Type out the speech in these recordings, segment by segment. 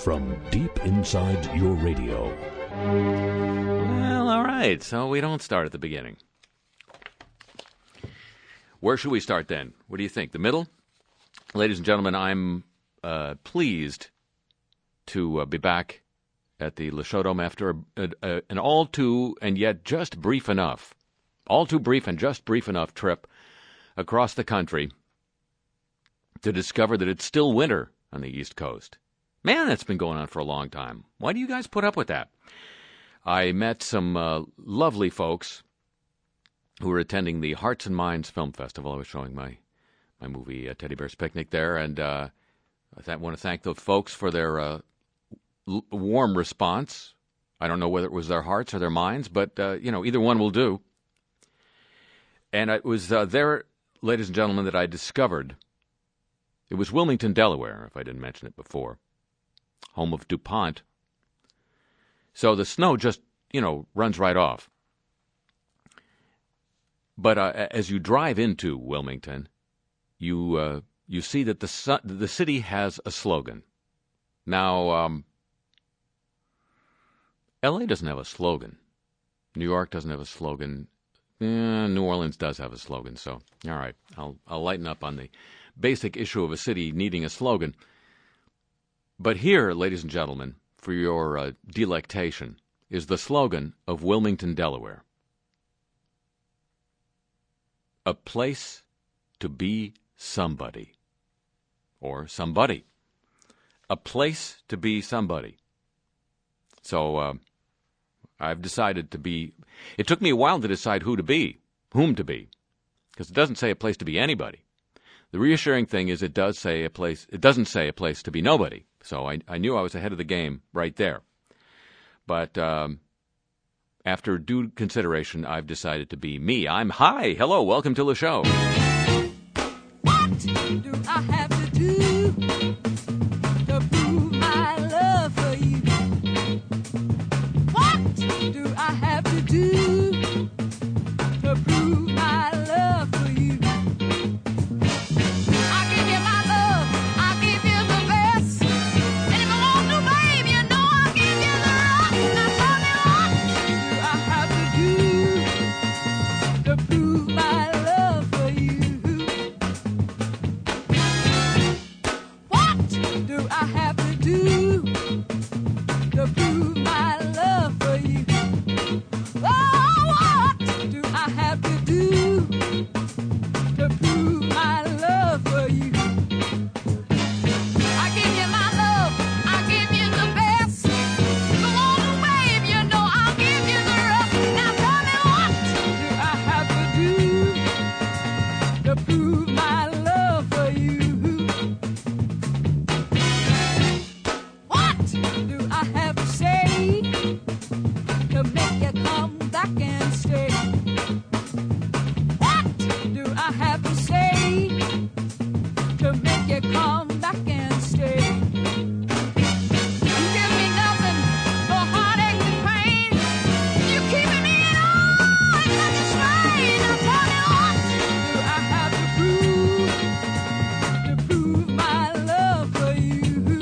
from deep inside your radio. Well, all right, so we don't start at the beginning. Where should we start then? What do you think? The middle? Ladies and gentlemen, I'm pleased to be back at the Le Chaudome after an all too and yet just brief enough, all too brief and just brief enough trip across the country to discover that it's still winter on the East Coast. Man, that's been going on for a long time. Why do you guys put up with that? I met some lovely folks who were attending the Hearts and Minds Film Festival. I was showing my movie Teddy Bear's Picnic there, and I want to thank those folks for their warm response. I don't know whether it was their hearts or their minds, but either one will do. And it was there, ladies and gentlemen, that I discovered it was Wilmington, Delaware, if I didn't mention it before, home of DuPont. So the snow just, runs right off. But as you drive into Wilmington, you see that the city has a slogan. Now, L.A. doesn't have a slogan. New York doesn't have a slogan. New Orleans does have a slogan. So, all right, I'll lighten up on the basic issue of a city needing a slogan. But here, ladies and gentlemen, for your delectation, is the slogan of Wilmington, Delaware. A place to be somebody. Or somebody. A place to be somebody. So I've decided to be... It took me a while to decide whom to be. Because it doesn't say a place to be anybody. The reassuring thing is it doesn't say a place to be nobody. So I knew I was ahead of the game right there. But after due consideration, I've decided to be me. Hi, hello, welcome to the show. What do I have to do to prove my love for you? What do I have to do to prove my love for you? I'll give you my love, I'll give you the best. And if I want to, babe, you know I'll give you the rest. Now tell me what do I have to do to prove my love for you? What do I have to do to prove my love for you? Oh, what do I have to do to prove my love for you? I give you my love, I give you the best. Come on, babe, you know I'll give you the rest. Now tell me what do I have to do to prove my love for you? What do I have to say to make you come back and stay? What do I have to say to make you come back and stay? You give me nothing but heartache and pain. You keeping me in all such a strain. Now tell me what do I have to prove my love for you?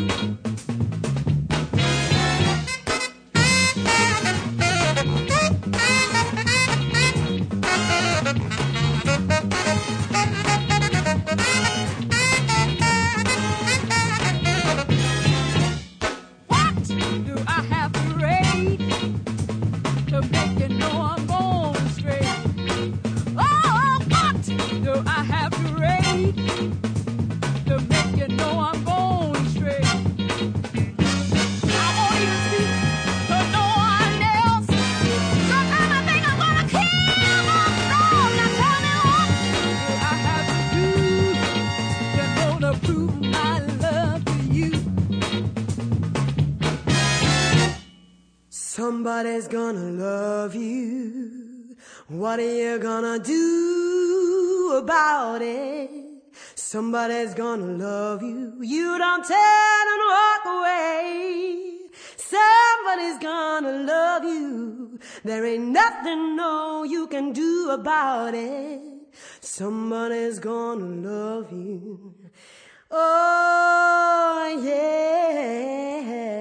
What do I have to rate to make you know I'm going straight? Oh, what do I have to rate to make you know I'm going straight? I won't even speak to no one else. Sometimes I think I'm gonna kill myself. Now tell me what do I have to do to prove my love to you? Somebody's gonna love you. What are you gonna do about it? Somebody's gonna love you. You don't turn and walk away. Somebody's gonna love you. There ain't nothing no you can do about it. Somebody's gonna love you. Oh, yeah.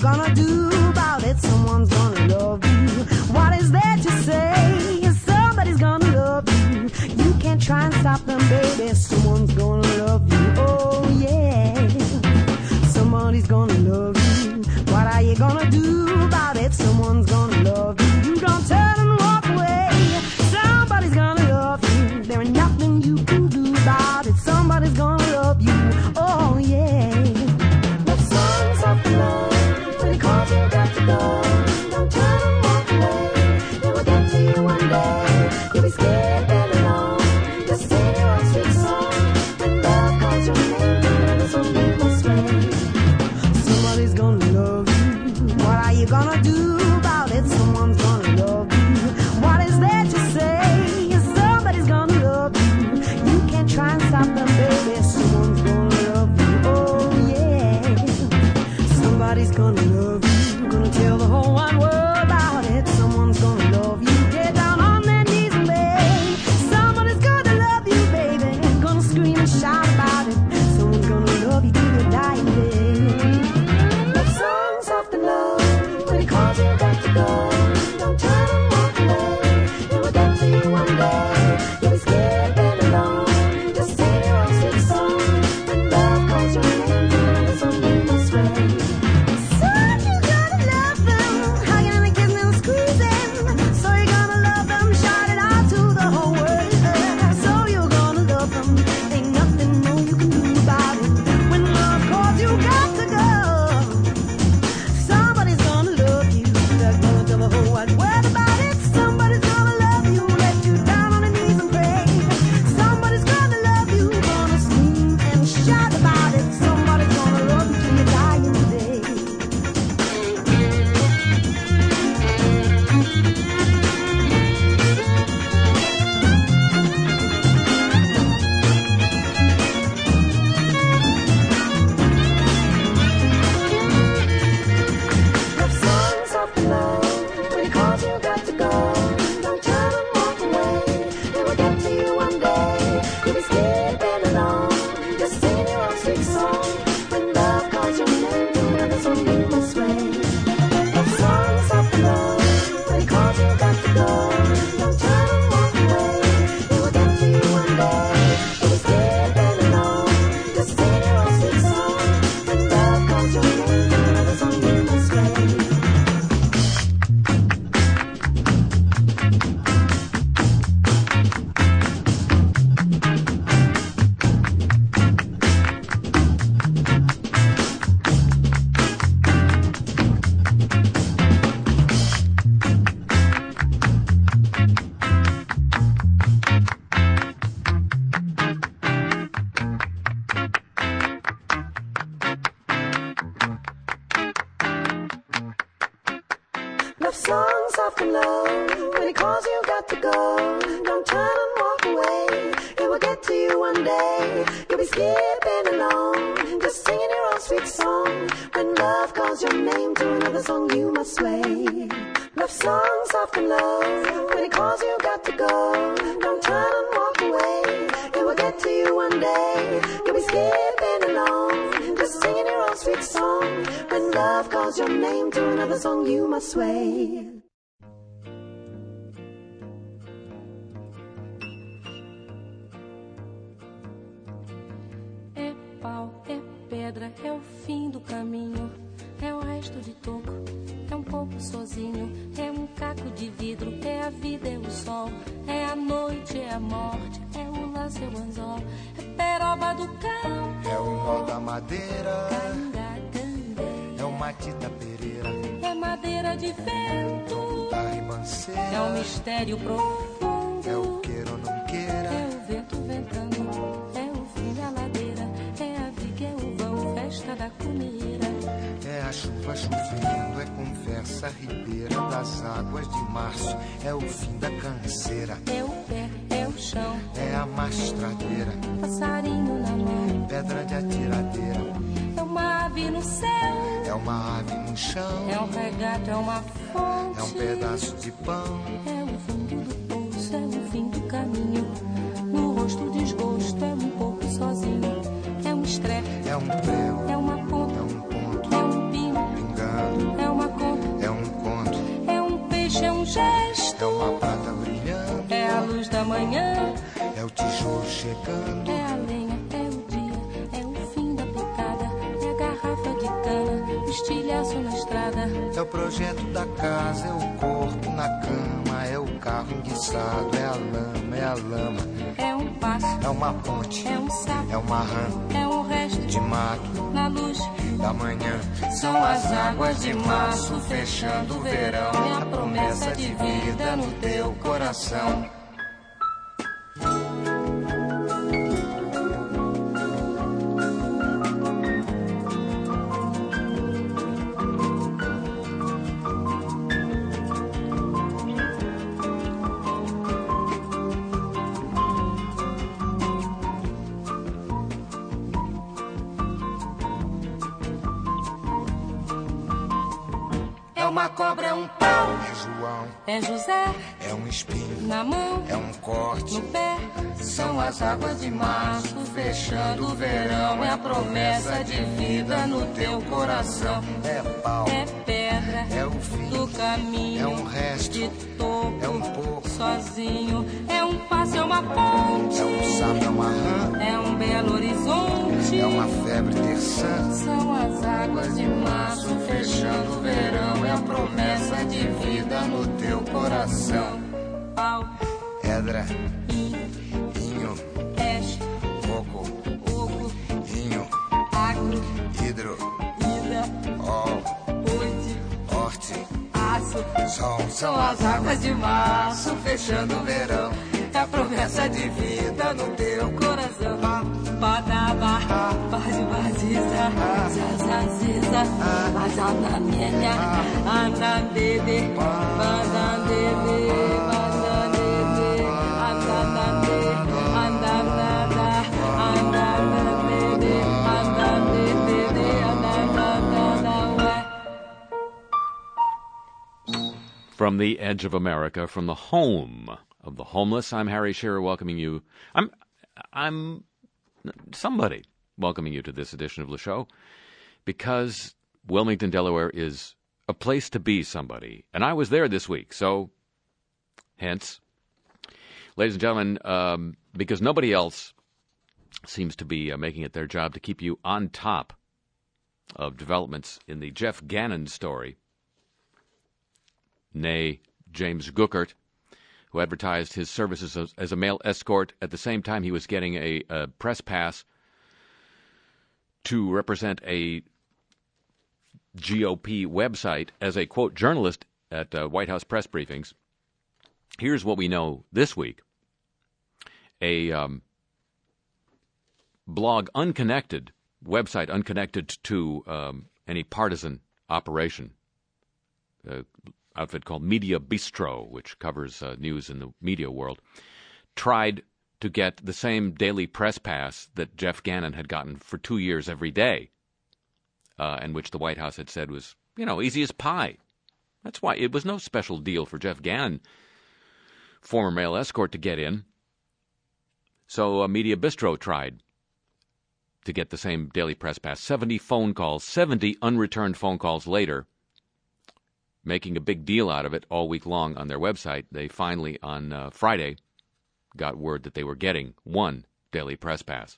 gonna do about it? Someone's gonna love you. What is there to say? Somebody's gonna love you. You can't try and stop them, baby. Someone's gonna love you. Oh yeah. Somebody's gonna love you. What are you gonna do about it? Someone's gonna love you. You don't turn and walk away. Somebody's gonna love you. There ain't nothing you can do about it. Somebody's gonna love you. Oh yeah. Love songs of love. When it calls you, got to go. Don't turn and walk away. It will get to you one day. You'll be scared and alone. Just sing your own sweet song. When love calls your name, it's only this way. Somebody's gonna love you. What are you gonna do about it? Someone's gonna love you. What is there to say? Somebody's gonna love you. You can't try and stop them, baby. Someone's gonna love you. Oh yeah. Somebody's gonna love you. Gonna tell the whole wide world about it. Someone's gonna love you. Get down on their knees and beg. Somebody's gonna love you, baby. Gonna scream and shout about it. Someone's gonna love you till your dying day. Love songs of the love. When it calls you, got to go. Don't turn and walk away. It will get to you one day. You'll be scared and alone. Just sing your own sweet song. When love calls your name, it's only this way. So you're gonna love them, hugging and kissing and squeezing. So you're gonna love them, shout it out to the whole world. So you're gonna love them, ain't nothing more you can do about it. When love calls, you got to go. Somebody's gonna love you. They're gonna tell the whole wide world about it. Somebody's gonna love you, let you down on the knees and pray. Somebody's gonna love you, gonna scream and shout about it. Somebody's gonna love you till your dying day. Love songs of love. When it calls, you got to go. Don't turn and walk away. It will get to you one day. You'll be scared and alone. Just sing your own sweet song. When love calls your name, another song you must sway. Love songs of love. When it calls, you got to go. Don't turn and walk away. It will get to you one day. You'll be scared and alone. Just sing your own sweet song. When love calls your name, another song you must sway. Love songs of love. When it calls, you got to go. Don't turn and walk away. It will get to you one day. You'll be scared and alone. Just singing your own sweet song. When love calls your name, to another song you must sway. Love songs of love. When it calls, you got to go. Don't turn and walk away. It will get to you one day. You'll be scared and alone. Just singing your own sweet song. When love calls your name, to another song you must sway. É pau, é pedra, é o fim do caminho. É o resto de toco, é um pouco sozinho. É um caco de vidro, é a vida, é o sol. É a noite, é a morte, é o laço, é o anzol. É peroba do cão, É o nó da madeira, canga, é o matita pereira, é madeira de vento. da ribanceira, É um mistério profundo. é o queira ou não queira, É o vento ventando, é o fim da ladeira. É a viga, é o vão, festa da cumeira. é a chuva chovendo, é conversa ribeira das águas de março, é o fim da canseira, É o pé, é o chão, é a mastradeira, passarinho na mão. pedra de atiradeira, É uma ave no céu, é uma ave no chão, é um regato, é uma fonte. é um pedaço de pão, É o fundo do poço, é o fim do caminho. No rosto desgosto, é um pouco sozinho. É um estrepe, é um prego, é uma ponta, é um ponto, é um pino. pingando, chegando. É a lenha, é o dia, é o fim da picada. É a garrafa de cana, o estilhaço na estrada. É o projeto da casa, é o corpo na cama, é o carro enguiçado, é a lama, é a lama. É um passo, É uma ponte, é um sapo, é uma rã é um resto de mato na luz. da manhã. São as águas de março fechando o verão. É a promessa de vida no teu coração. É uma cobra, é um pau. É João, É José, é um espinho, na mão, é um corte. no pé. São as águas de março fechando o verão. É a promessa de vida no teu coração. É pau, É pedra é o fim, do caminho. é um resto, de topo, é um pouco, sozinho. É um passo, é uma ponte. é um sapo, é uma rã, É um belo horizonte. é uma febre terçã. São as águas de março Fechando o verão, é a promessa de vida no teu coração. pau, Edra, in, inho, peixe, coco, oco, inho, agro, hidro, ida, ol, ponte, horte, aço. sol. São as águas de março fechando o verão. É a promessa de vida no teu Coração, badaba, baziza, zazaziza, bazanamenya, andandede, bandandede, bandandede, andandande, andandada, andandandede, andandede, andandada, ué. From the edge of America, from the home of the homeless, I'm Harry Shearer welcoming you. I'm somebody welcoming you to this edition of Le Show because Wilmington, Delaware is a place to be somebody. And I was there this week, so hence, ladies and gentlemen, because nobody else seems to be making it their job to keep you on top of developments in the Jeff Gannon story, nay, James Gookert, who advertised his services as a male escort. At the same time, he was getting a press pass to represent a GOP website as a, quote, journalist at White House press briefings. Here's what we know this week. A blog unconnected, website unconnected to any partisan operation, outfit called Media Bistro, which covers news in the media world, tried to get the same daily press pass that Jeff Gannon had gotten for 2 years every day, and which the White House had said was, easy as pie. That's why it was no special deal for Jeff Gannon, former male escort, to get in. So Media Bistro tried to get the same daily press pass. 70 phone calls, 70 unreturned phone calls later, making a big deal out of it all week long on their website. They finally, on Friday, got word that they were getting one daily press pass.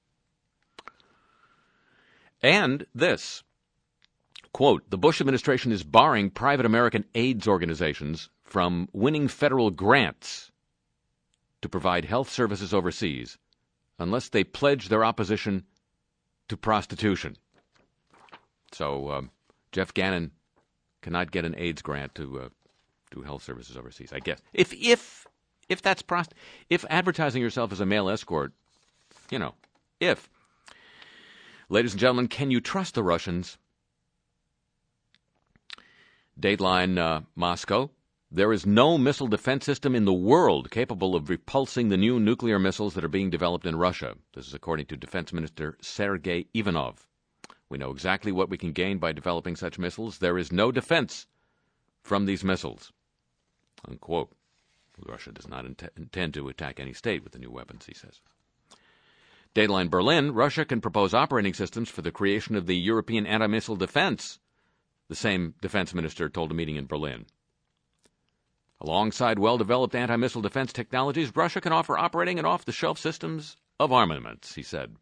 And this, quote, the Bush administration is barring private American AIDS organizations from winning federal grants to provide health services overseas unless they pledge their opposition to prostitution. So Jeff Gannon cannot get an AIDS grant to do health services overseas, I guess. If that's if advertising yourself as a male escort, if. Ladies and gentlemen, can you trust the Russians? Dateline Moscow. There is no missile defense system in the world capable of repulsing the new nuclear missiles that are being developed in Russia. This is according to Defense Minister Sergei Ivanov. We know exactly what we can gain by developing such missiles. There is no defense from these missiles. Unquote. Russia does not intend to attack any state with the new weapons, he says. Dateline Berlin. Russia can propose operating systems for the creation of the European anti-missile defense, the same defense minister told a meeting in Berlin. Alongside well-developed anti-missile defense technologies, Russia can offer operating and off-the-shelf systems of armaments, he said.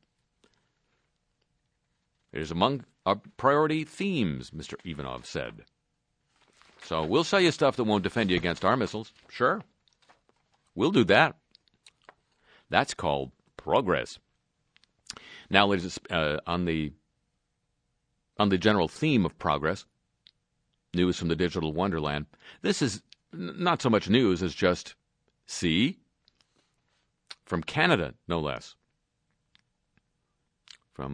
It is among our priority themes, Mr. Ivanov said. So we'll sell you stuff that won't defend you against our missiles. Sure. We'll do that. That's called progress. Now, ladies, on the general theme of progress, news from the digital wonderland, this is not so much news as just, see, from Canada, no less. From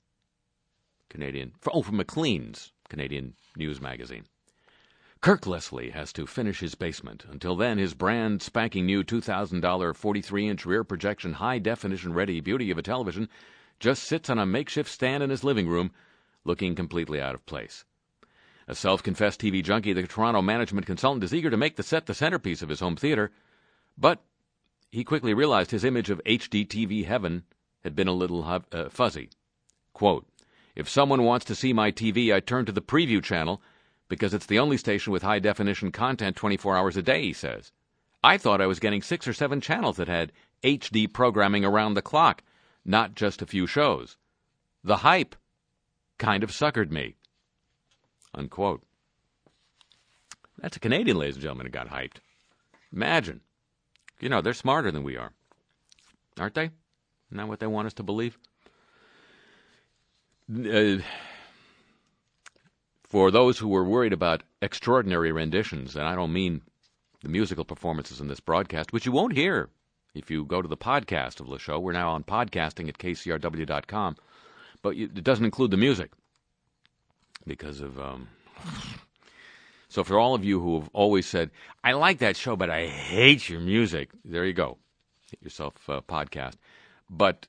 Maclean's Canadian news magazine. Kirk Leslie has to finish his basement. Until then, his brand spanking new $2,000 43-inch rear projection high-definition ready beauty of a television just sits on a makeshift stand in his living room, looking completely out of place. A self-confessed TV junkie, the Toronto management consultant is eager to make the set the centerpiece of his home theater, but he quickly realized his image of HD TV heaven had been a little fuzzy. Quote, "If someone wants to see my TV, I turn to the preview channel because it's the only station with high-definition content 24 hours a day," he says. "I thought I was getting 6 or 7 channels that had HD programming around the clock, not just a few shows. The hype kind of suckered me." Unquote. That's a Canadian, ladies and gentlemen, who got hyped. Imagine. You know, they're smarter than we are. Aren't they? Isn't that what they want us to believe? For those who were worried about extraordinary renditions, and I don't mean the musical performances in this broadcast, which you won't hear if you go to the podcast of the show. We're now on podcasting at kcrw.com, but it doesn't include the music because of... So for all of you who have always said, "I like that show, but I hate your music," there you go. Get yourself a podcast. But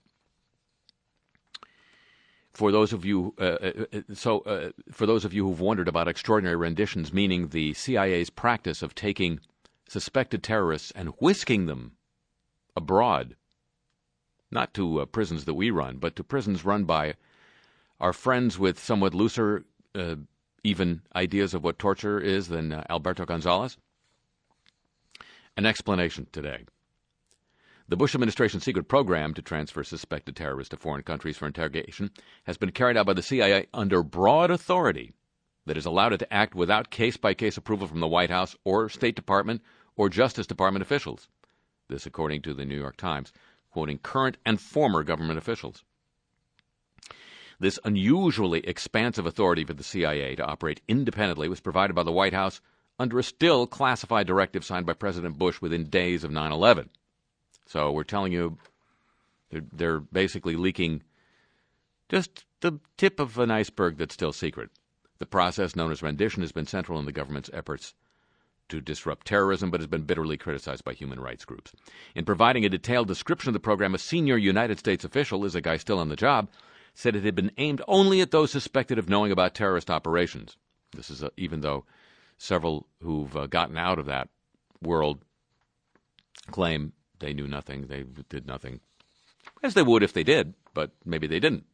for those of you, for those of you who've wondered about extraordinary renditions, meaning the CIA's practice of taking suspected terrorists and whisking them abroad, not to prisons that we run, but to prisons run by our friends with somewhat looser, even ideas of what torture is than Alberto Gonzalez. An explanation today. The Bush administration's secret program to transfer suspected terrorists to foreign countries for interrogation has been carried out by the CIA under broad authority that has allowed it to act without case-by-case approval from the White House or State Department or Justice Department officials. This according to the New York Times, quoting current and former government officials. This unusually expansive authority for the CIA to operate independently was provided by the White House under a still classified directive signed by President Bush within days of 9/11. So we're telling you they're basically leaking just the tip of an iceberg that's still secret. The process known as rendition has been central in the government's efforts to disrupt terrorism, but has been bitterly criticized by human rights groups. In providing a detailed description of the program, a senior United States official, is a guy still on the job, said it had been aimed only at those suspected of knowing about terrorist operations. This is even though several who've gotten out of that world claim they knew nothing, they did nothing, as they would if they did, but maybe they didn't.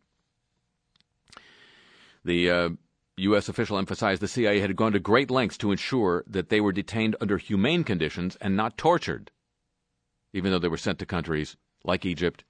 The U.S. official emphasized the CIA had gone to great lengths to ensure that they were detained under humane conditions and not tortured, even though they were sent to countries like Egypt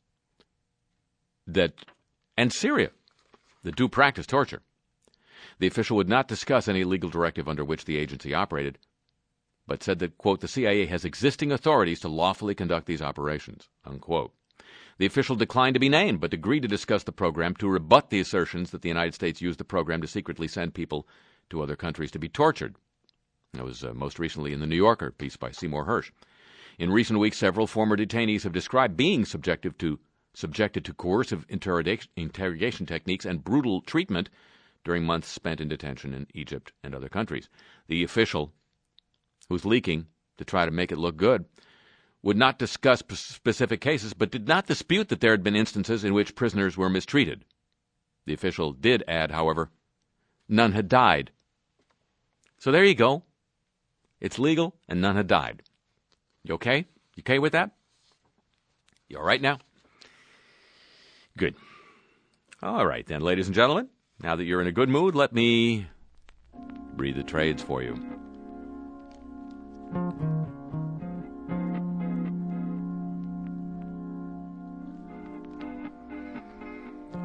and Syria that do practice torture. The official would not discuss any legal directive under which the agency operated, but said that, quote, "the CIA has existing authorities to lawfully conduct these operations," unquote. The official declined to be named, but agreed to discuss the program to rebut the assertions that the United States used the program to secretly send people to other countries to be tortured. That was most recently in the New Yorker, piece by Seymour Hersh. In recent weeks, several former detainees have described being subjected to coercive interrogation techniques and brutal treatment during months spent in detention in Egypt and other countries. The official, who's leaking to try to make it look good, would not discuss specific cases, but did not dispute that there had been instances in which prisoners were mistreated. The official did add, however, none had died. So there you go. It's legal, and none had died. You okay? You okay with that? You all right now? Good. All right, then, ladies and gentlemen. Now that you're in a good mood, let me read the trades for you.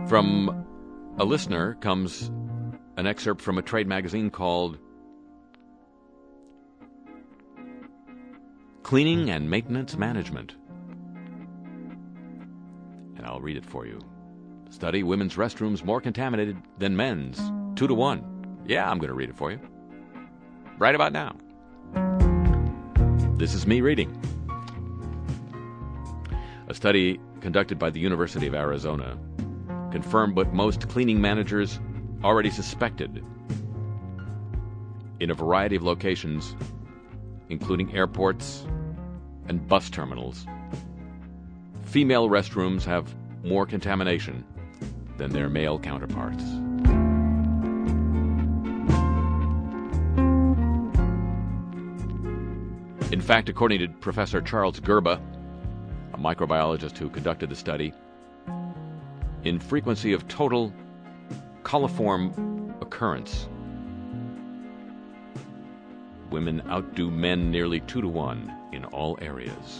From a listener comes an excerpt from a trade magazine called Cleaning and Maintenance Management. And I'll read it for you. Study, women's restrooms more contaminated than men's, 2-1. Yeah, I'm going to read it for you. Right about now. This is me reading. A study conducted by the University of Arizona confirmed what most cleaning managers already suspected. In a variety of locations, including airports and bus terminals, female restrooms have more contamination than their male counterparts. In fact, according to Professor Charles Gerba, a microbiologist who conducted the study, in frequency of total coliform occurrence, women outdo men nearly 2-1 in all areas.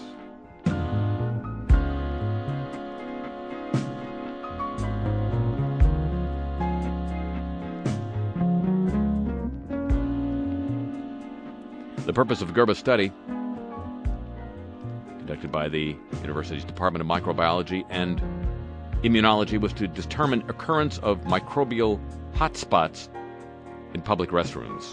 The purpose of Gerba's study, conducted by the university's Department of Microbiology and Immunology, was to determine occurrence of microbial hotspots in public restrooms.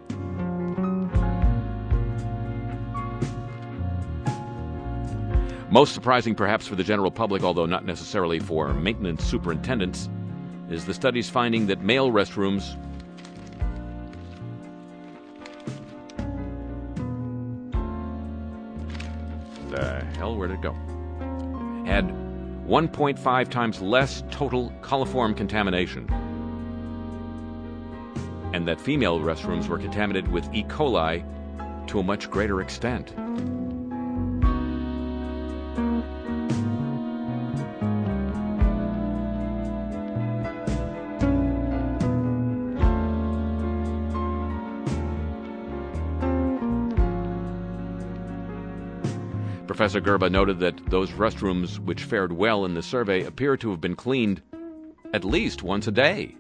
Most surprising, perhaps, for the general public, although not necessarily for maintenance superintendents, is the study's finding that male restrooms where'd it go? Had 1.5 times less total coliform contamination, and that female restrooms were contaminated with E. coli to a much greater extent. Professor Gerba noted that those restrooms which fared well in the survey appear to have been cleaned at least once a day.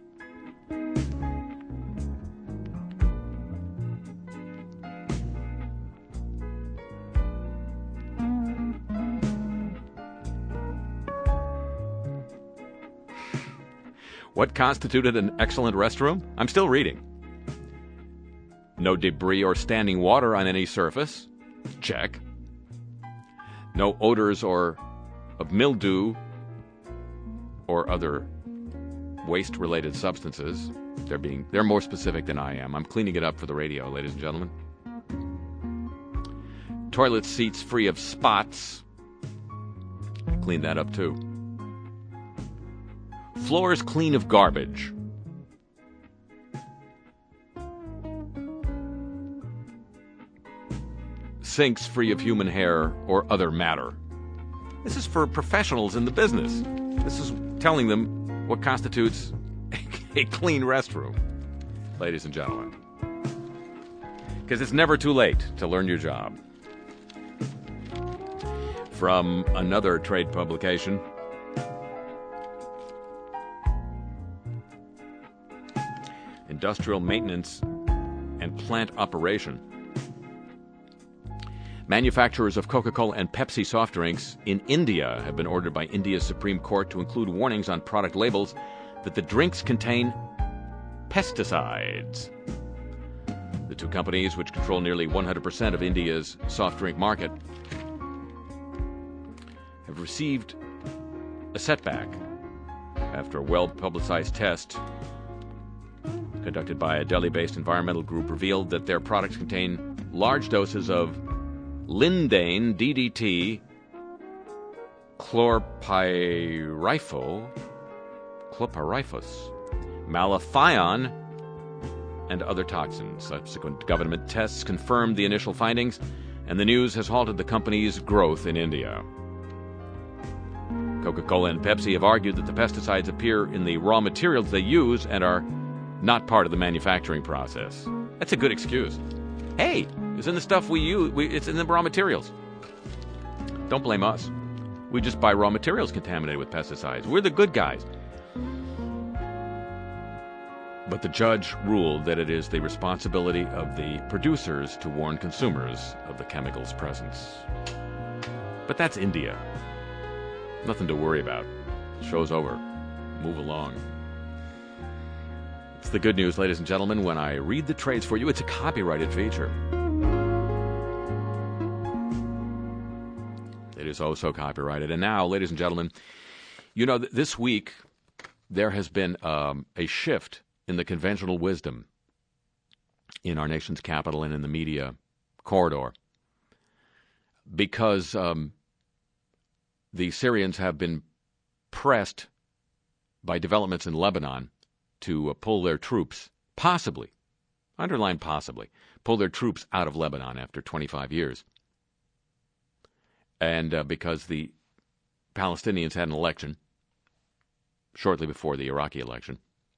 What constituted an excellent restroom? I'm still reading. No debris or standing water on any surface. Check. No odors or of mildew or other waste-related substances. They're more specific than I am. I'm cleaning it up for the radio, ladies and gentlemen. Toilet seats free of spots. Clean that up too. Floors clean of garbage. Sinks free of human hair or other matter. This is for professionals in the business. This is telling them what constitutes a clean restroom, ladies and gentlemen. Because it's never too late to learn your job. From another trade publication, Industrial Maintenance and Plant Operation. Manufacturers of Coca-Cola and Pepsi soft drinks in India have been ordered by India's Supreme Court to include warnings on product labels that the drinks contain pesticides. The two companies, which control nearly 100% of India's soft drink market, have received a setback after a well-publicized test conducted by a Delhi-based environmental group revealed that their products contain large doses of Lindane DDT, chlorpyrifos, malathion, and other toxins. Subsequent government tests confirmed the initial findings, and the news has halted the company's growth in India. Coca-Cola and Pepsi have argued that the pesticides appear in the raw materials they use and are not part of the manufacturing process. That's a good excuse. Hey, it's in the stuff we use. It's in the raw materials. Don't blame us. We just buy raw materials contaminated with pesticides. We're the good guys. But the judge ruled that it is the responsibility of the producers to warn consumers of the chemical's presence. But that's India. Nothing to worry about. Show's over. Move along. It's the good news, ladies and gentlemen. When I read the trades for you, it's a copyrighted feature. It is oh so copyrighted. And now, ladies and gentlemen, you know, this week there has been a shift in the conventional wisdom in our nation's capital and in the media corridor, because the Syrians have been pressed by developments in Lebanon to pull their troops, possibly, underline possibly, pull their troops out of Lebanon after 25 years. And because the Palestinians had an election shortly before the Iraqi election,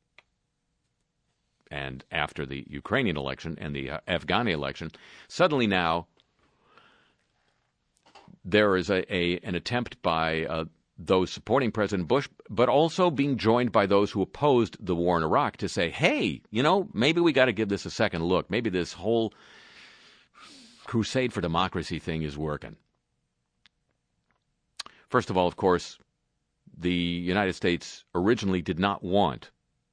and after the Ukrainian election and the Afghani election, suddenly now there is an attempt by those supporting President Bush, but also being joined by those who opposed the war in Iraq, to say, hey, you know, maybe we got to give this a second look. Maybe this whole crusade for democracy thing is working. First of all, of course, the United States originally did not want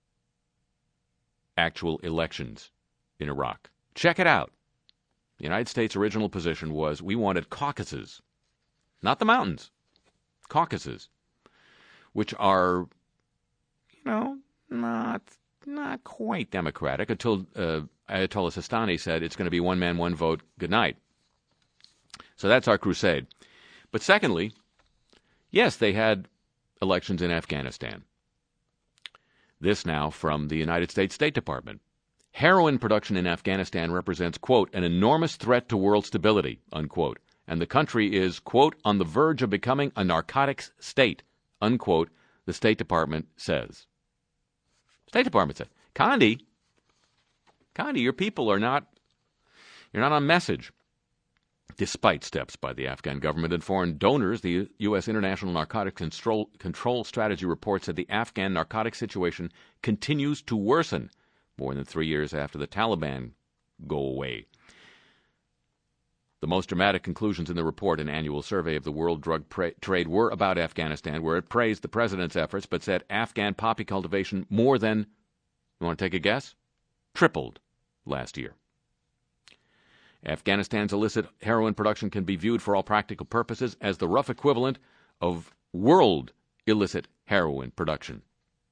actual elections in Iraq. Check it out. The United States' original position was we wanted caucuses, not the mountains, caucuses, which are, you know, not quite democratic until Ayatollah Sistani said it's going to be one man, one vote, good night. So that's our crusade. But secondly, yes, they had elections in Afghanistan. This now from the United States State Department. Heroin production in Afghanistan represents, quote, an enormous threat to world stability, unquote, and the country is, quote, on the verge of becoming a narcotics state, unquote, the State Department says. State Department said, Condi, your people you're not on message. Despite steps by the Afghan government and foreign donors, the U.S. International Narcotics Control Strategy report said the Afghan narcotics situation continues to worsen more than 3 years after the Taliban go away. The most dramatic conclusions in the report, an annual survey of the world drug trade, were about Afghanistan, where it praised the president's efforts but said Afghan poppy cultivation more than, you want to take a guess? Tripled last year. Afghanistan's illicit heroin production can be viewed for all practical purposes as the rough equivalent of world illicit heroin production,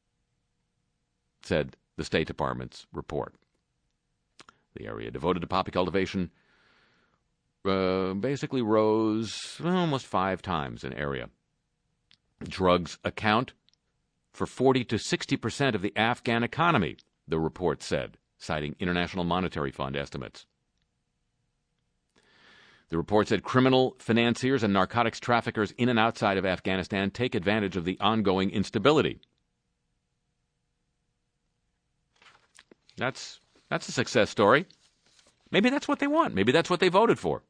said the State Department's report. The area devoted to poppy cultivation basically rose almost 5 times in area. Drugs account for 40 to 60% of the Afghan economy, the report said, citing International Monetary Fund estimates. The report said criminal financiers and narcotics traffickers in and outside of Afghanistan take advantage of the ongoing instability. That's a success story. Maybe that's what they want. Maybe that's what they voted for.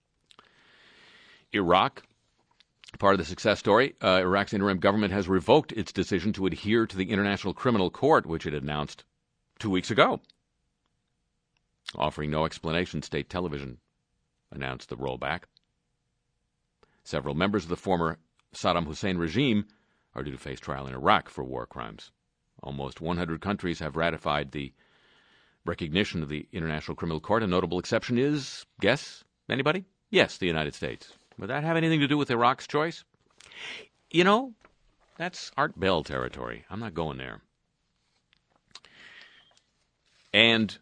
Iraq, part of the success story, Iraq's interim government has revoked its decision to adhere to the International Criminal Court, which it announced 2 weeks ago. Offering no explanation, state television announced the rollback. Several members of the former Saddam Hussein regime are due to face trial in Iraq for war crimes. Almost 100 countries have ratified the recognition of the International Criminal Court. A notable exception is, guess, anybody? Yes, the United States. Would that have anything to do with Iraq's choice? You know, that's Art Bell territory. I'm not going there. And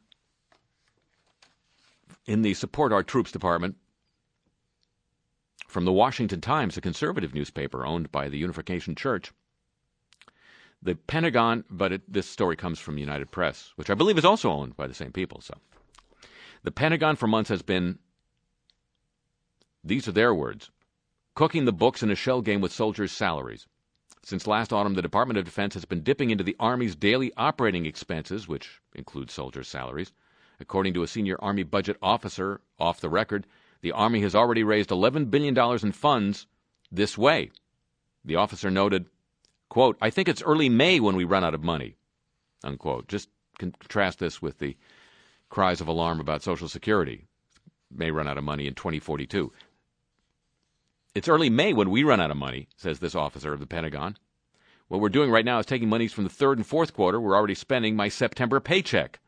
in the Support Our Troops department, from the Washington Times, a conservative newspaper owned by the Unification Church, the Pentagon, but this story comes from United Press, which I believe is also owned by the same people. So, the Pentagon for months has been, these are their words, cooking the books in a shell game with soldiers' salaries. Since last autumn, the Department of Defense has been dipping into the Army's daily operating expenses, which include soldiers' salaries. According to a senior Army budget officer off the record, the Army has already raised $11 billion in funds this way. The officer noted, quote, I think it's early May when we run out of money, unquote. Just contrast this with the cries of alarm about Social Security. It may run out of money in 2042. It's early May when we run out of money, says this officer of the Pentagon. What we're doing right now is taking monies from the third and fourth quarter. We're already spending my September paycheck.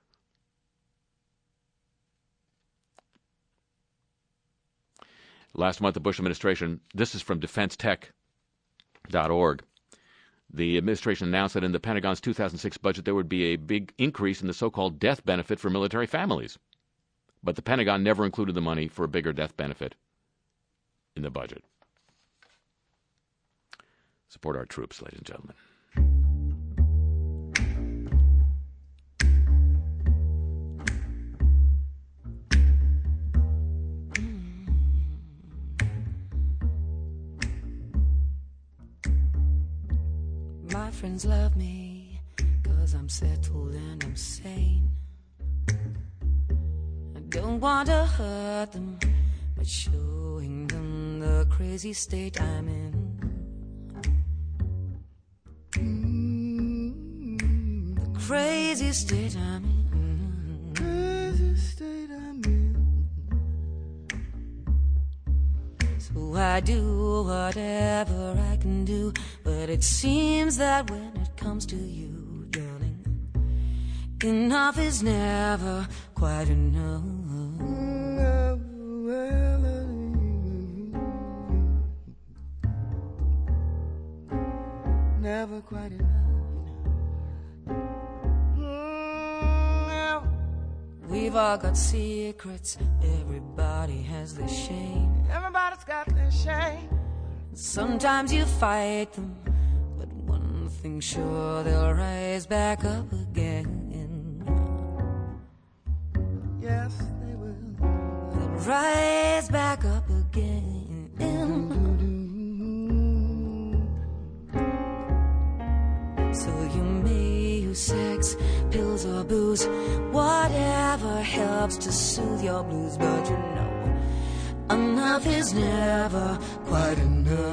Last month, the Bush administration, this is from defensetech.org, the administration announced that in the Pentagon's 2006 budget there would be a big increase in the so-called death benefit for military families. But the Pentagon never included the money for a bigger death benefit in the budget. Support our troops, ladies and gentlemen. My friends love me 'cause I'm settled and I'm sane. I don't want to hurt them, but showing them the crazy state I'm in. The crazy state I'm in. Crazy state I'm in. So I do whatever I can do, but it seems that when it comes to you, darling, enough is never quite enough. Never quite enough. We've all got secrets. Everybody has their shame. Everybody's got their shame. Sometimes you fight them, but one thing sure, they'll rise back up again. Yes, they will. They'll rise back up again. So you may use sex, pills or booze, whatever helps to soothe your blues, but you know enough is never quite enough.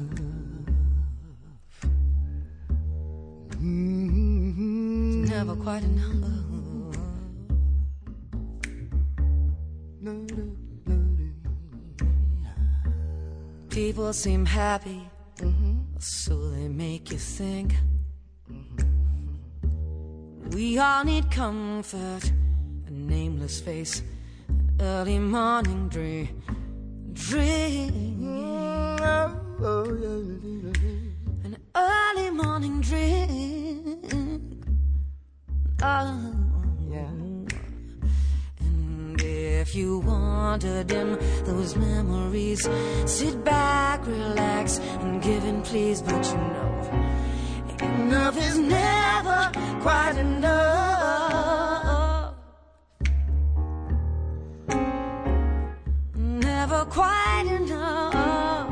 Never quite enough. People seem happy, so they make you think. We all need comfort, a nameless face, an early morning dream. An early morning drink. Oh, yeah. And if you want to dim those memories, sit back, relax, and give in, please. But you know, enough is never quite enough. Never quite enough.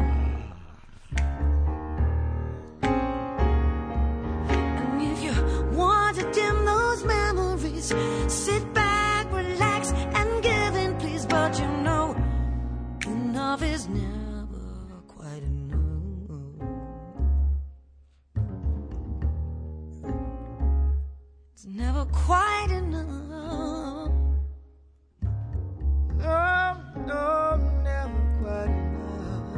And if you want to dim those memories, sit back, relax, and give in, please. But you know, enough is never quite enough. It's never quite enough. Oh, no, never quite enough.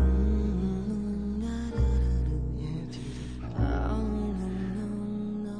Oh, no.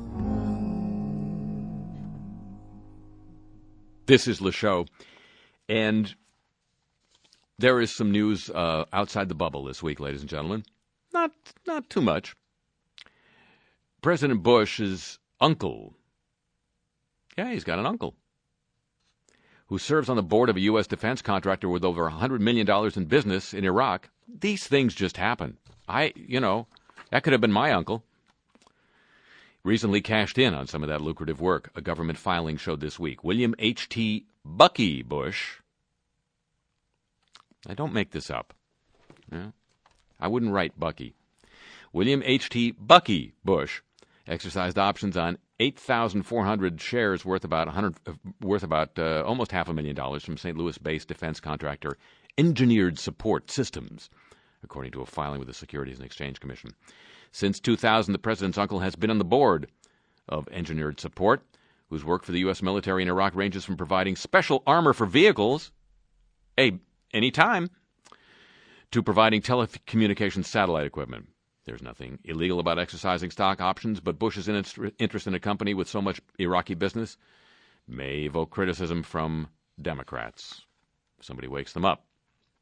This is Le Show, and there is some news outside the bubble this week, ladies and gentlemen. Not too much. President Bush's uncle, yeah, he's got an uncle, who serves on the board of a U.S. defense contractor with over $100 million in business in Iraq. These things just happen. That could have been my uncle. Recently cashed in on some of that lucrative work, a government filing showed this week. William H.T. Bucky Bush. I don't make this up. Yeah? I wouldn't write Bucky. William H.T. Bucky Bush exercised options on 8,400 shares worth about almost $500,000 from St. Louis-based defense contractor Engineered Support Systems, according to a filing with the Securities and Exchange Commission. Since 2000, the president's uncle has been on the board of Engineered Support, whose work for the U.S. military in Iraq ranges from providing special armor for vehicles, any time, to providing telecommunications satellite equipment. There's nothing illegal about exercising stock options, but Bush's interest in a company with so much Iraqi business may evoke criticism from Democrats. Somebody wakes them up.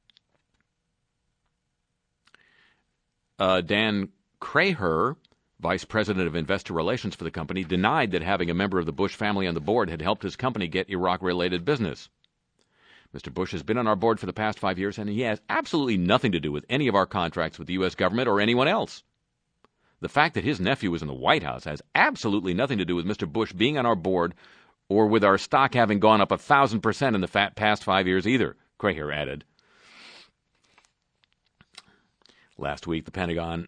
Dan Kraher, vice president of investor relations for the company, denied that having a member of the Bush family on the board had helped his company get Iraq-related business. Mr. Bush has been on our board for the past 5 years, and he has absolutely nothing to do with any of our contracts with the U.S. government or anyone else. The fact that his nephew is in the White House has absolutely nothing to do with Mr. Bush being on our board or with our stock having gone up 1,000% in the past 5 years either, Kraher added. Last week, the Pentagon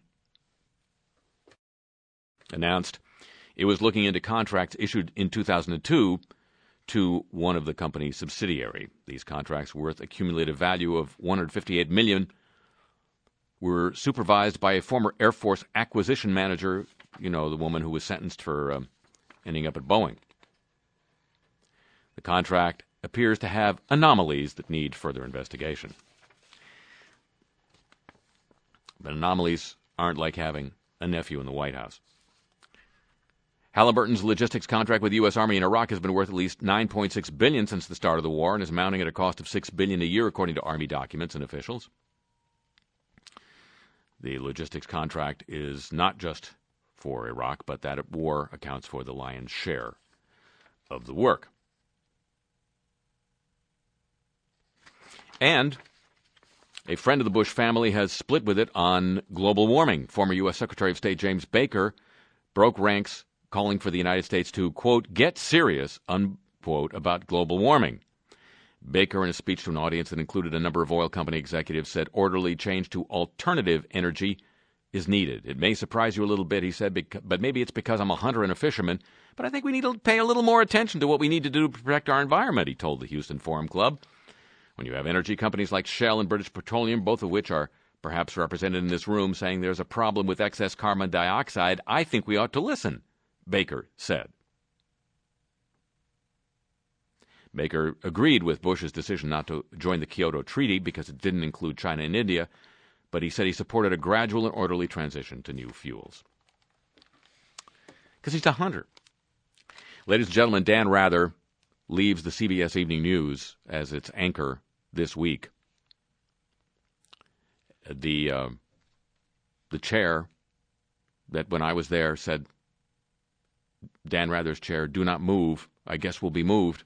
announced it was looking into contracts issued in 2002 to one of the company's subsidiary. These contracts, worth a cumulative value of $158 million, were supervised by a former Air Force acquisition manager, the woman who was sentenced for ending up at Boeing. The contract appears to have anomalies that need further investigation. But anomalies aren't like having a nephew in the White House. Halliburton's logistics contract with the U.S. Army in Iraq has been worth at least $9.6 billion since the start of the war and is mounting at a cost of $6 billion a year, according to Army documents and officials. The logistics contract is not just for Iraq, but that war accounts for the lion's share of the work. And a friend of the Bush family has split with it on global warming. Former U.S. Secretary of State James Baker broke ranks, calling for the United States to, quote, get serious, unquote, about global warming. Baker, in a speech to an audience that included a number of oil company executives, said orderly change to alternative energy is needed. It may surprise you a little bit, he said, but maybe it's because I'm a hunter and a fisherman, but I think we need to pay a little more attention to what we need to do to protect our environment, he told the Houston Forum Club. When you have energy companies like Shell and British Petroleum, both of which are perhaps represented in this room, saying there's a problem with excess carbon dioxide, I think we ought to listen, Baker said. Baker agreed with Bush's decision not to join the Kyoto Treaty because it didn't include China and India, but he said he supported a gradual and orderly transition to new fuels. Because he's a hunter. Ladies and gentlemen, Dan Rather leaves the CBS Evening News as its anchor this week. The chair that when I was there said, Dan Rather's chair, do not move, I guess will be moved.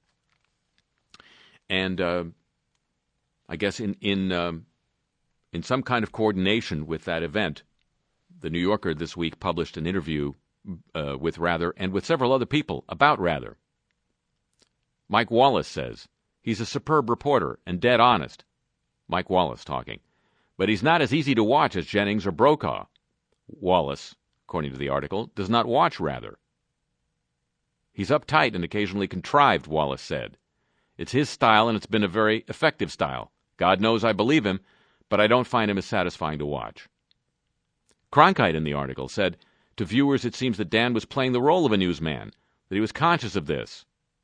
And I guess in some kind of coordination with that event, the New Yorker this week published an interview with Rather and with several other people about Rather. Mike Wallace says, he's a superb reporter and dead honest. Mike Wallace talking. But he's not as easy to watch as Jennings or Brokaw. Wallace, according to the article, does not watch Rather. He's uptight and occasionally contrived, Wallace said. It's his style, and it's been a very effective style. God knows I believe him, but I don't find him as satisfying to watch. Cronkite in the article said, to viewers it seems that Dan was playing the role of a newsman, that he was conscious of this.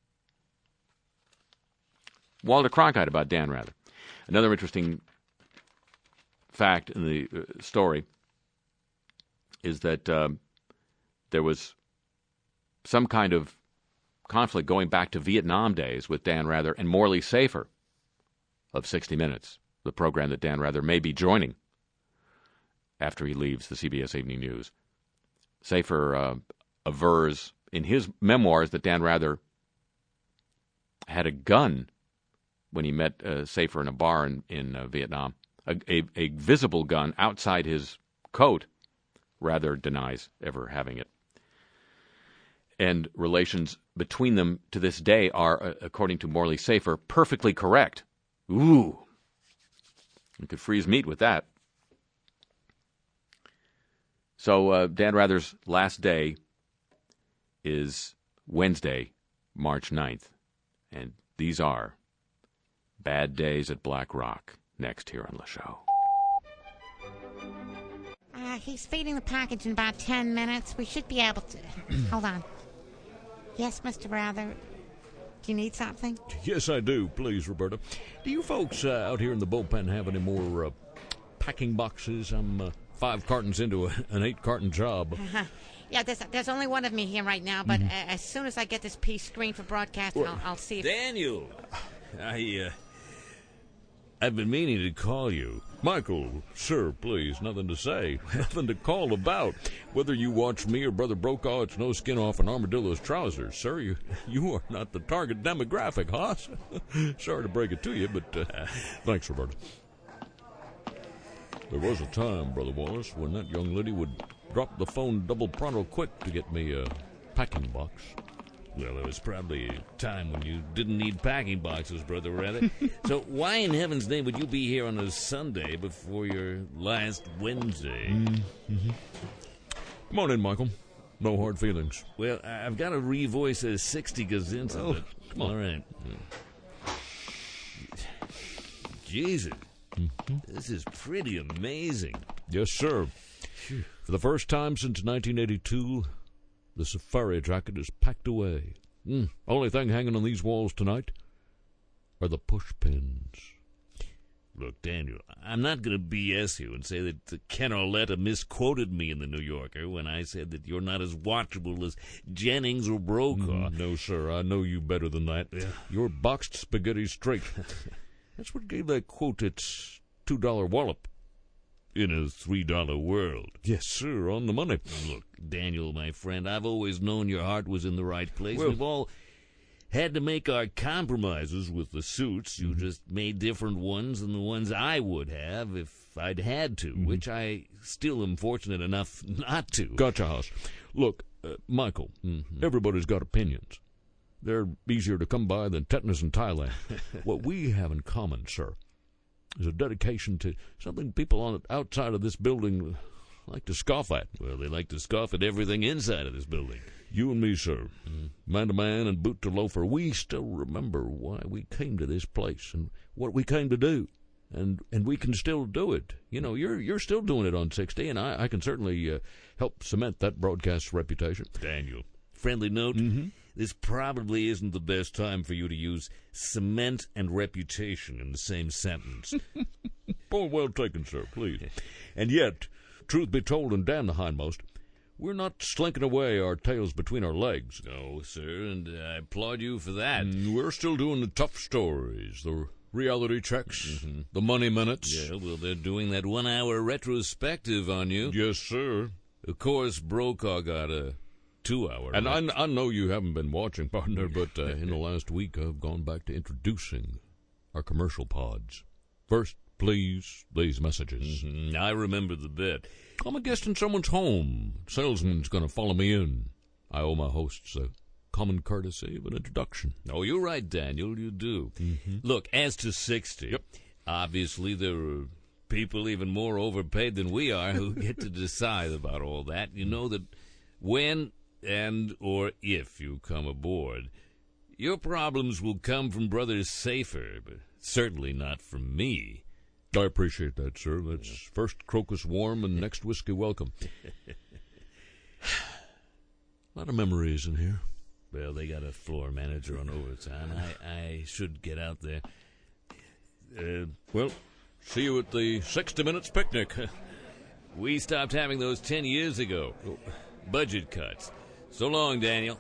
Walter Cronkite about Dan Rather. Another interesting fact in the story is that there was some kind of conflict going back to Vietnam days with Dan Rather and Morley Safer of 60 Minutes, the program that Dan Rather may be joining after he leaves the CBS Evening News. Safer avers in his memoirs that Dan Rather had a gun when he met Safer in a bar in Vietnam, a visible gun outside his coat. Rather denies ever having it. And relations between them to this day are, according to Morley Safer, perfectly correct. Ooh. You could freeze meat with that. So Dan Rather's last day is Wednesday, March 9th. And these are Bad Days at Black Rock, next here on the show. He's feeding the package in about 10 minutes. We should be able to... Hold on. Yes, Mr. Rather. Do you need something? Yes, I do. Please, Roberta. Do you folks out here in the bullpen have any more packing boxes? I'm 5 cartons into an 8-carton job. Yeah, there's only one of me here right now, but as soon as I get this piece screened for broadcast, I'll see if... Daniel! I've been meaning to call you. Michael, sir, please, nothing to say. Nothing to call about. Whether you watch me or Brother Brokaw, it's no skin off an armadillo's trousers. Sir, you are not the target demographic, Hoss. Sorry to break it to you, but thanks, Roberta. There was a time, Brother Wallace, when that young lady would drop the phone double pronto quick to get me a packing box. Well, there was probably a time when you didn't need packing boxes, Brother Rather. So why in heaven's name would you be here on a Sunday before your last Wednesday? Come on in, Michael. No hard feelings. Well, I've got to revoice a 60 gazinta. Oh, come on. All right. Jesus. This is pretty amazing. Yes, sir. For the first time since 1982... the safari jacket is packed away. Only thing hanging on these walls tonight are the push pins. Look, Daniel, I'm not going to BS you and say that Ken Arletta misquoted me in the New Yorker when I said that you're not as watchable as Jennings or Brokaw. No, sir, I know you better than that. Yeah. You're boxed spaghetti straight. That's what gave that quote its $2 wallop. In a $3 world. Yes, sir, on the money. Look, Daniel, my friend, I've always known your heart was in the right place. Well, we've all had to make our compromises with the suits. You just made different ones than the ones I would have if I'd had to, which I still am fortunate enough not to. Gotcha, Hoss. Look, Michael, everybody's got opinions. They're easier to come by than tetanus in Thailand. What we have in common, sir, is a dedication to something people on the outside of this building like to scoff at. Well, they like to scoff at everything inside of this building. You and me, sir, man to man and boot to loafer, we still remember why we came to this place and what we came to do. And we can still do it. You know, you're still doing it on 60, and I can certainly help cement that broadcast's reputation. Daniel, friendly note, this probably isn't the best time for you to use cement and reputation in the same sentence. Oh, well taken, sir, please. And yet, truth be told, and damn the hindmost, we're not slinking away our tails between our legs. No, sir, and I applaud you for that. We're still doing the tough stories, the reality checks, the money minutes. Yeah, well, they're doing that 1-hour retrospective on you. Yes, sir. Of course, Brokaw got a 2-hour. And I know you haven't been watching, partner, but in the last week I've gone back to introducing our commercial pods. First, please, these messages. I remember the bit. I'm a guest in someone's home. Salesman's going to follow me in. I owe my hosts a common courtesy of an introduction. Oh, you're right, Daniel, you do. Look, as to 60, obviously there are people even more overpaid than we are who get to decide about all that. You know that when and or if you come aboard, your problems will come from Brother Safer, but certainly not from me. I appreciate that, sir. That's first crocus warm and next whiskey welcome. A lot of memories in here. Well, they got a floor manager on overtime. I should get out there. Well, see you at the 60 Minutes picnic. We stopped having those 10 years ago. Budget cuts. So long, Daniel.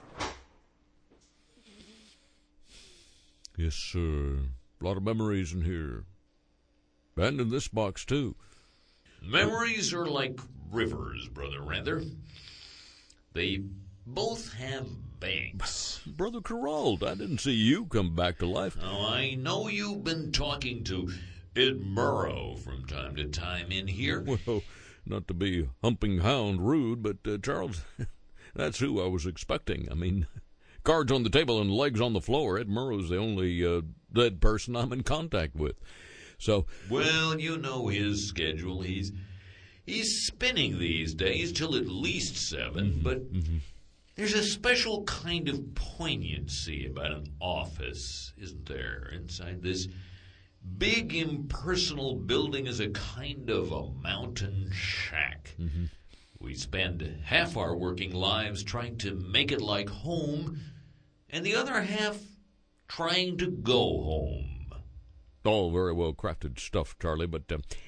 Yes, sir. A lot of memories in here. And in this box, too. Memories are like rivers, Brother Rather. They both have banks. Brother Gerald, I didn't see you come back to life. Oh, I know you've been talking to Ed Murrow from time to time in here. Well, not to be humping hound rude, but Charles, that's who I was expecting. I mean, cards on the table and legs on the floor. Ed Murrow's the only dead person I'm in contact with. So, well, you know his schedule. He's spinning these days till at least 7, but there's a special kind of poignancy about an office, isn't there? Inside this big impersonal building is a kind of a mountain shack. We spend half our working lives trying to make it like home, and the other half trying to go home. All very well crafted stuff, Charlie, but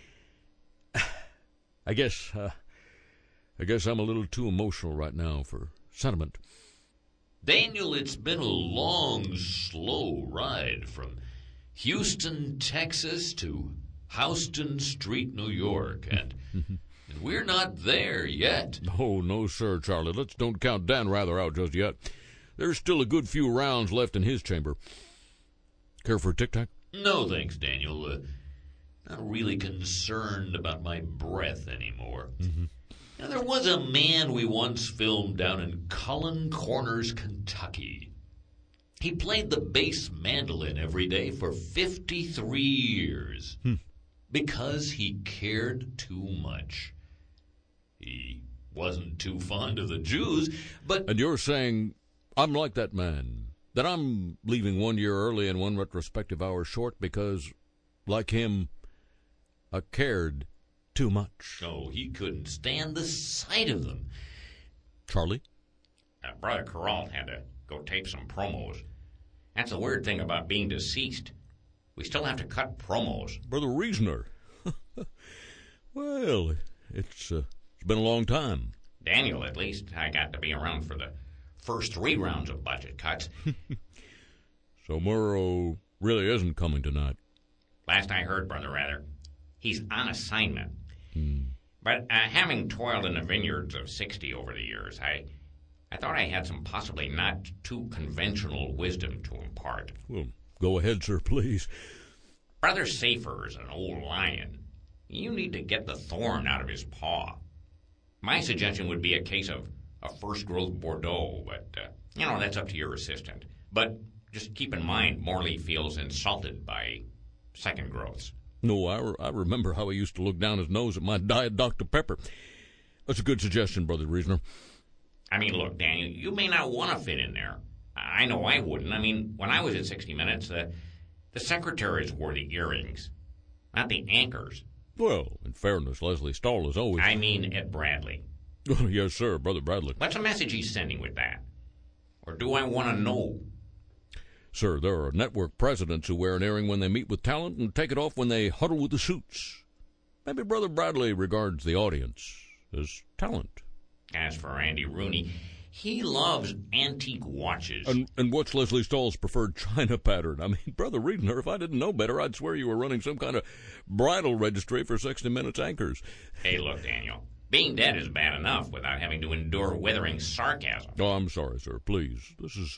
I guess I'm a little too emotional right now for sentiment. Daniel, it's been a long, slow ride from Houston, Texas to Houston Street, New York, and we're not there yet. Oh, no, sir, Charlie. Let's don't count Dan Rather out just yet. There's still a good few rounds left in his chamber. Care for a tic-tac? No, thanks, Daniel. Not really concerned about my breath anymore. Now, there was a man we once filmed down in Cullen Corners, Kentucky. He played the bass mandolin every day for 53 years because he cared too much. He wasn't too fond of the Jews, but... And you're saying I'm like that man, that I'm leaving 1 year early and 1 retrospective hour short because, like him, I cared too much. Oh, he couldn't stand the sight of them. Charlie? Brother Carrault had to go tape some promos. That's the weird thing about being deceased. We still have to cut promos. Brother Reasoner. Well, it's been a long time. Daniel, at least I got to be around for the first 3 rounds of budget cuts. So Murrow really isn't coming tonight. Last I heard, Brother Rather, he's on assignment. But having toiled in the vineyards of 60 over the years, I thought I had some possibly not too conventional wisdom to impart. Well, go ahead, sir, please. Brother Safer is an old lion. You need to get the thorn out of his paw. My suggestion would be a case of a first-growth Bordeaux, but, that's up to your assistant. But just keep in mind, Morley feels insulted by second growths. No, I remember how he used to look down his nose at my Diet Dr. Pepper. That's a good suggestion, Brother Reasoner. I mean, look, Daniel, you may not want to fit in there. I know I wouldn't. I mean, when I was at 60 Minutes, the secretaries wore the earrings, not the anchors. Well, in fairness, Leslie Stahl is always... I mean Ed Bradley. Oh, yes, sir, Brother Bradley. What's the message he's sending with that? Or do I want to know? Sir, there are network presidents who wear an earring when they meet with talent and take it off when they huddle with the suits. Maybe Brother Bradley regards the audience as talent. As for Andy Rooney, he loves antique watches. And what's Leslie Stahl's preferred china pattern? I mean, Brother Reasoner, if I didn't know better, I'd swear you were running some kind of bridal registry for 60 Minutes anchors. Hey, look, Daniel. Being dead is bad enough without having to endure withering sarcasm. Oh, I'm sorry, sir. Please. This is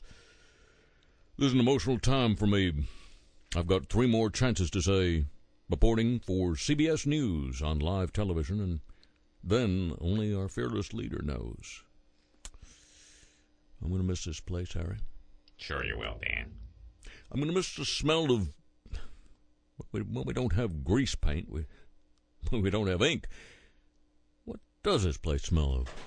an emotional time for me. I've got 3 more chances to say, reporting for CBS News on live television, and then only our fearless leader knows. I'm going to miss this place, Harry. Sure you will, Dan. I'm going to miss the smell of... When we don't have grease paint, when we don't have ink. What does this place smell of?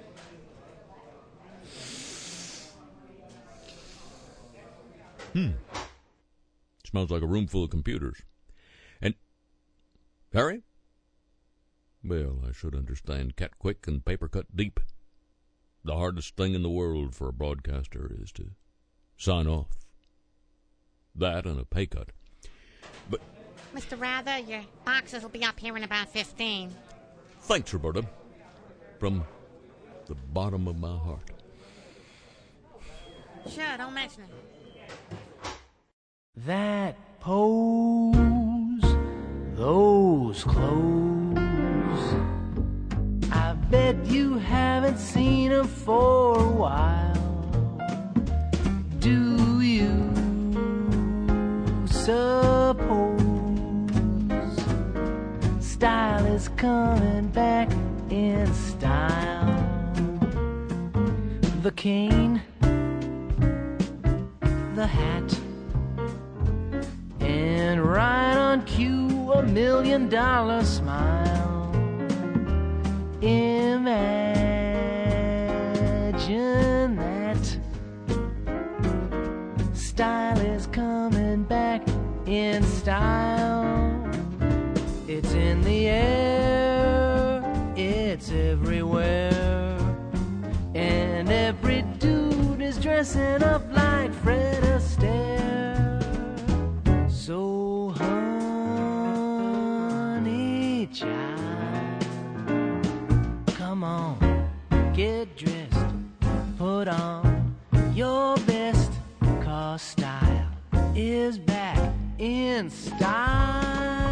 Smells like a room full of computers. And... Harry? Well, I should understand cat quick and paper cut deep. The hardest thing in the world for a broadcaster is to sign off. That and a pay cut. But... Mr. Rather, your boxes will be up here in about 15. Thanks, Roberta. From the bottom of my heart. Sure, don't mention it. That pose, those clothes, I bet you haven't seen her for a while. Do you suppose style is coming back in style? The cane, the hat, and right on cue, $1 million smile. Imagine that. Style is coming back in style. It's in the air, it's everywhere, and every dude is dressed dressing up like Fred Astaire. So honey child, come on, get dressed, put on your best, 'cause style is back in style.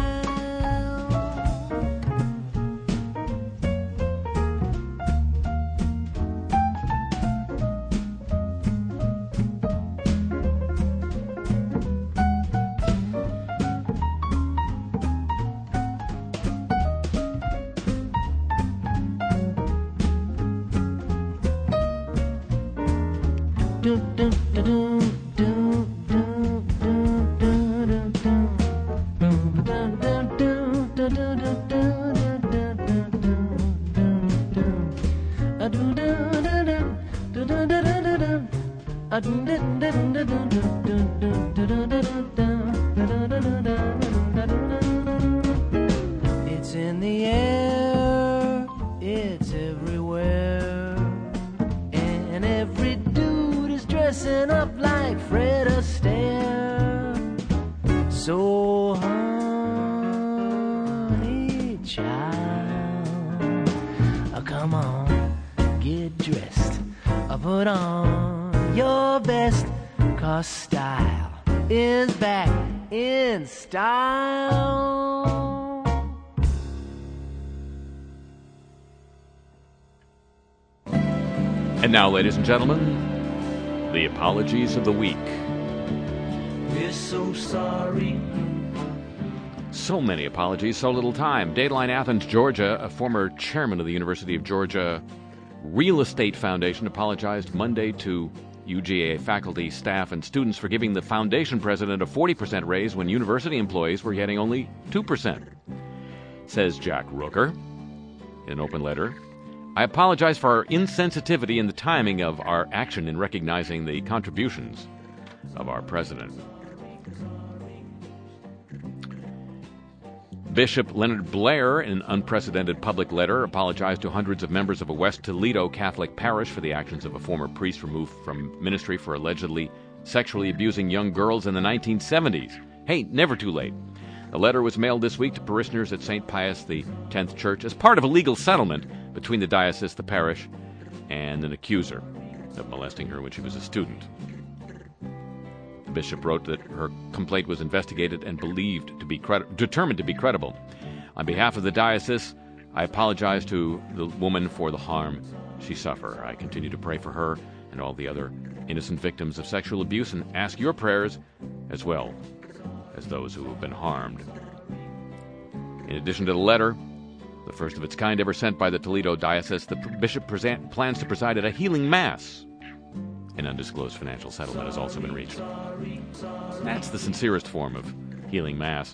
It's in the air, it's everywhere, and every dude is dressing up like Fred Astaire. So honey child, come on, get dressed, put on your best, 'cause style is back in style. And now, ladies and gentlemen, the apologies of the week. We're so sorry. So many apologies, so little time. Dateline Athens, Georgia, a former chairman of the University of Georgia Real Estate Foundation apologized Monday to UGA faculty, staff, and students for giving the foundation president a 40% raise when university employees were getting only 2%. Says Jack Rooker in an open letter, "I apologize for our insensitivity in the timing of our action in recognizing the contributions of our president." Bishop Leonard Blair, in an unprecedented public letter, apologized to hundreds of members of a West Toledo Catholic parish for the actions of a former priest removed from ministry for allegedly sexually abusing young girls in the 1970s. Hey, never too late. The letter was mailed this week to parishioners at St. Pius X Church as part of a legal settlement between the diocese, the parish, and an accuser of molesting her when she was a student. The bishop wrote that her complaint was investigated and believed to be determined to be credible. On behalf of the diocese, I apologize to the woman for the harm she suffered. I continue to pray for her and all the other innocent victims of sexual abuse and ask your prayers as well as those who have been harmed. In addition to the letter, the first of its kind ever sent by the Toledo Diocese, the bishop plans to preside at a healing mass. An undisclosed financial settlement has also been reached. That's the sincerest form of healing mass.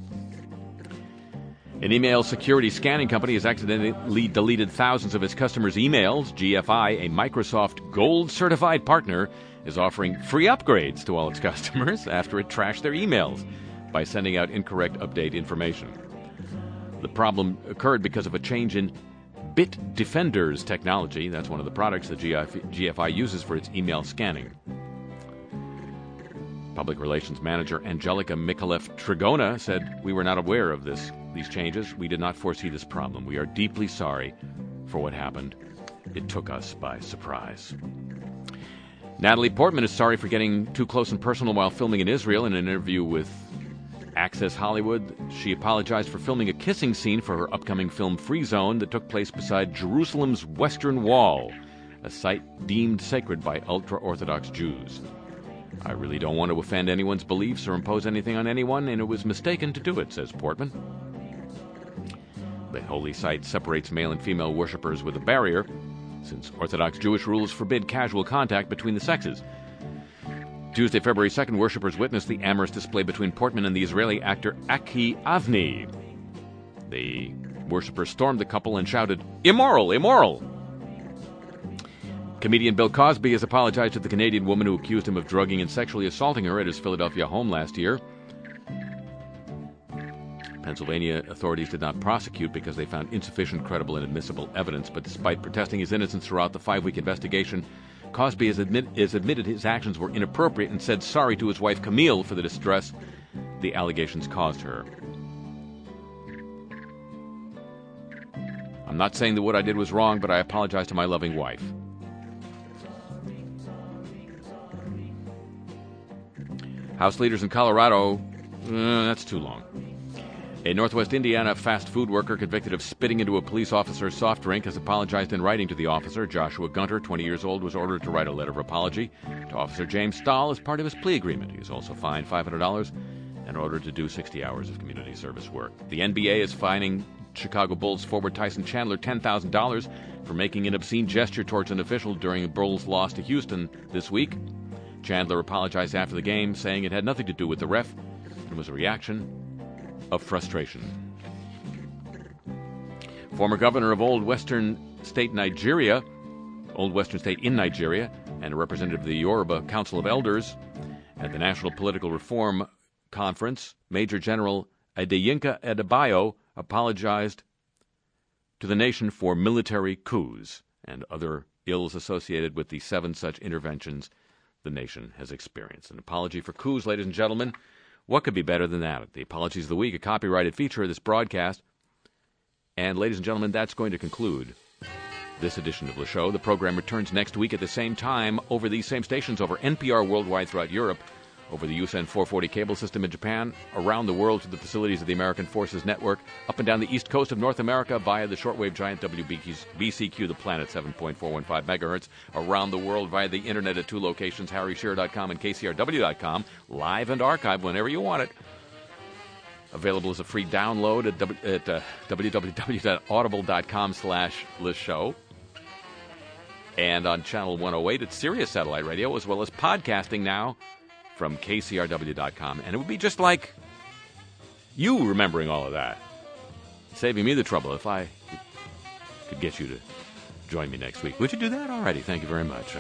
An email security scanning company has accidentally deleted thousands of its customers' emails. GFI, a Microsoft Gold certified partner, is offering free upgrades to all its customers after it trashed their emails by sending out incorrect update information. The problem occurred because of a change in Bitdefender's technology. That's one of the products that GFI uses for its email scanning. Public Relations Manager Angelica Micallef-Trigona said, "We were not aware of these changes. We did not foresee this problem. We are deeply sorry for what happened. It took us by surprise." Natalie Portman is sorry for getting too close and personal while filming in Israel. In an interview with Access Hollywood, she apologized for filming a kissing scene for her upcoming film Free Zone that took place beside Jerusalem's Western Wall, a site deemed sacred by ultra-Orthodox Jews. "I really don't want to offend anyone's beliefs or impose anything on anyone, and it was mistaken to do it," says Portman. The holy site separates male and female worshippers with a barrier, since Orthodox Jewish rules forbid casual contact between the sexes. Tuesday, February 2nd, worshippers witnessed the amorous display between Portman and the Israeli actor Aki Avni. The worshippers stormed the couple and shouted, "Immoral! Immoral!" Comedian Bill Cosby has apologized to the Canadian woman who accused him of drugging and sexually assaulting her at his Philadelphia home last year. Pennsylvania authorities did not prosecute because they found insufficient credible and admissible evidence, but despite protesting his innocence throughout the 5-week investigation, Cosby has admitted his actions were inappropriate and said sorry to his wife Camille for the distress the allegations caused her. I'm not saying that what I did was wrong, but I apologize to my loving wife. House leaders in Colorado, that's too long. A Northwest Indiana fast food worker convicted of spitting into a police officer's soft drink has apologized in writing to the officer. Joshua Gunter, 20 years old, was ordered to write a letter of apology to Officer James Stahl as part of his plea agreement. He is also fined $500 and ordered to do 60 hours of community service work. The NBA is fining Chicago Bulls forward Tyson Chandler $10,000 for making an obscene gesture towards an official during the Bulls' loss to Houston this week. Chandler apologized after the game, saying it had nothing to do with the ref and was a reaction of frustration. Former governor of Old Western State in Nigeria, and a representative of the Yoruba Council of Elders at the National Political Reform Conference, Major General Adeyinka Adebayo apologized to the nation for military coups and other ills associated with the 7 such interventions the nation has experienced. An apology for coups, ladies and gentlemen. What could be better than that? The Apologies of the Week, a copyrighted feature of this broadcast. And, ladies and gentlemen, that's going to conclude this edition of the show. The program returns next week at the same time over these same stations, over NPR worldwide throughout Europe, over the USN 440 cable system in Japan, around the world to the facilities of the American Forces Network, up and down the east coast of North America via the shortwave giant WBCQ, the planet, 7.415 megahertz, around the world via the internet at 2 locations, harryshearer.com and kcrw.com, live and archived whenever you want it. Available as a free download at www.audible.com/listshow. And on channel 108 at Sirius Satellite Radio, as well as podcasting now from kcrw.com. And it would be just like you remembering all of that, saving me the trouble if I could get you to join me next week. Would you do that? Alrighty, thank you very much.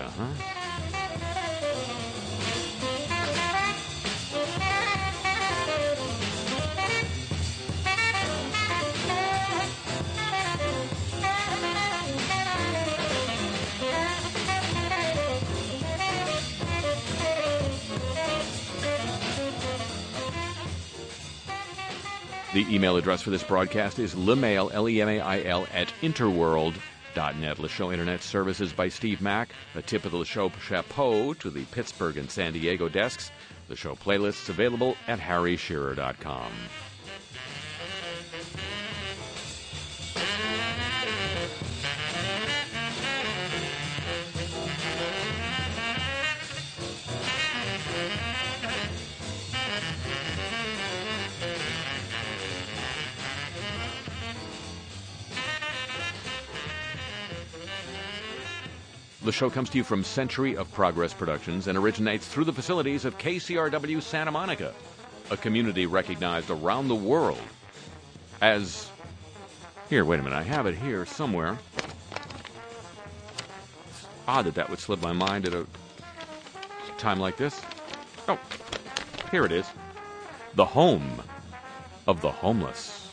The email address for this broadcast is lemail, Lemail, at interworld.net. LeShow Internet Services by Steve Mack. A tip of the LeShow chapeau to the Pittsburgh and San Diego desks. The show playlists available at harryshearer.com. The show comes to you from Century of Progress Productions and originates through the facilities of KCRW Santa Monica, a community recognized around the world as... Here, wait a minute, I have it here somewhere. It's odd that would slip my mind at a time like this. Oh, here it is. The home of the homeless.